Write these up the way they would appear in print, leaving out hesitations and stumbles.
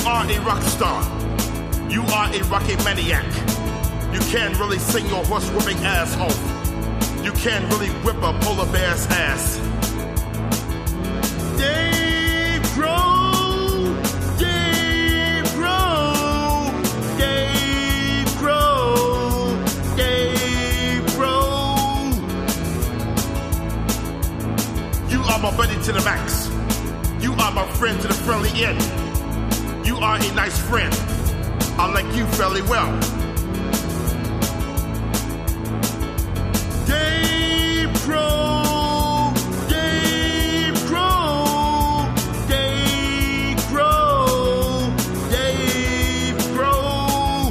are a rock star. You are a rocket maniac. You can't really sing your horse whipping ass off. You can't really whip a polar bear's ass. Dave Grohl, Dave Grohl, Dave Grohl, Dave Grohl. You are my buddy to the max. You are my friend to the friendly end. You are a nice friend. I like you fairly well. Dave Grohl, Dave Grohl, Dave Grohl, Dave Grohl.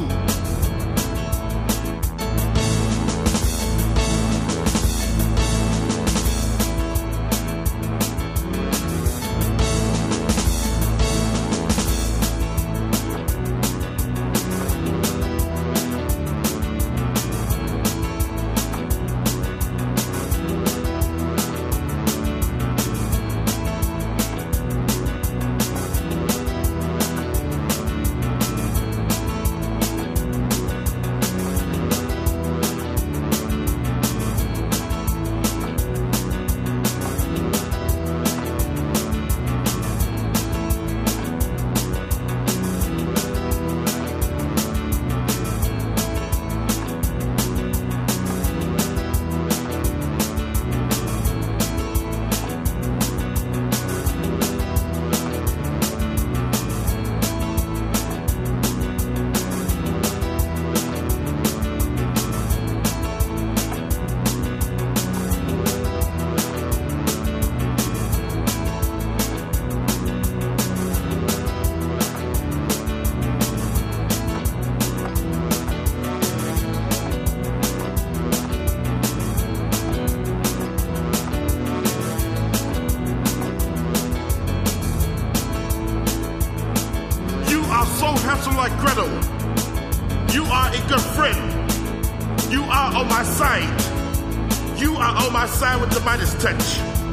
So handsome like Gretel. You are a good friend. You are on my side. You are on my side with the Midas touch.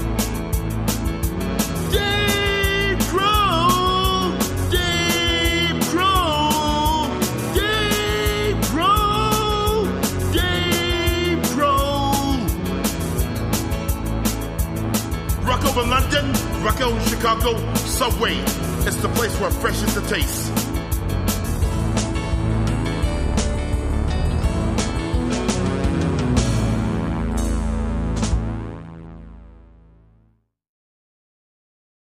Dave Grohl, Dave Grohl, Dave Grohl, Dave Grohl. Rock over London, rock over Chicago, Subway. It's the place where fresh is the taste.